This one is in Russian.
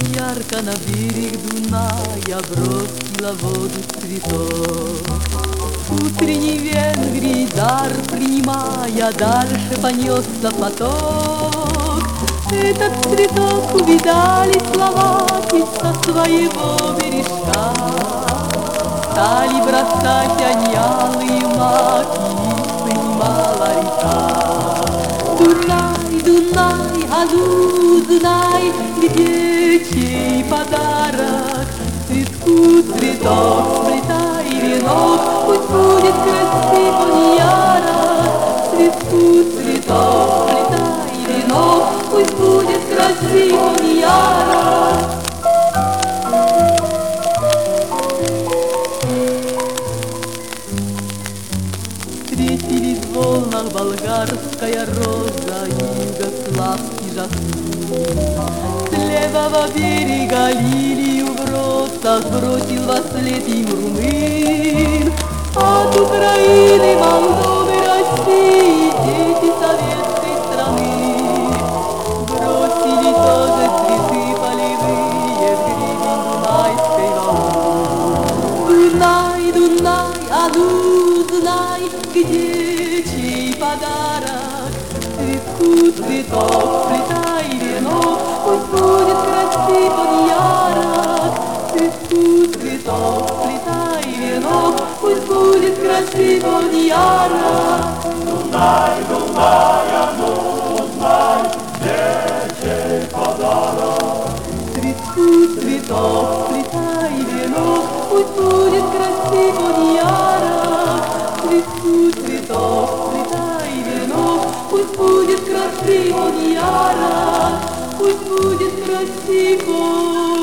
Ярко на берег Дуная бросила воду цветок. Утренний Венгрий дар принимая, дальше понесся поток. Этот цветок увидали словаки со своего бережка. Стали бросать они алые маки, поднимала река. Дунай, Дунай, а ну знай, где чей подарок? Цветку цветок, сплетай венок, пусть будет красив он ярок. Цветку цветок, сплетай венок, пусть будет красив он ярок. Встретились в волнах болгарская роза и югославский жасмин. С левого берега лилию в росах бросил во след им румын. От Украины, Молдовы, России дети советской страны бросили тоже цветы полевые в гребень Дунайской волны. Дунай, Дунай, а ну знай, где чей подарок? Цветку цветок, сплетай венок, пусть будет красив он ярок. Цветку цветок, сплетай венок, пусть будет красив он ярок. Дунай, Дунай, а ну знай, где чей подарок? Цветку цветок, сплетай венок, пусть будет красив он ярок. Цветку цветок, сплетай венок, пусть будет красив он ярок, пусть будет красив он.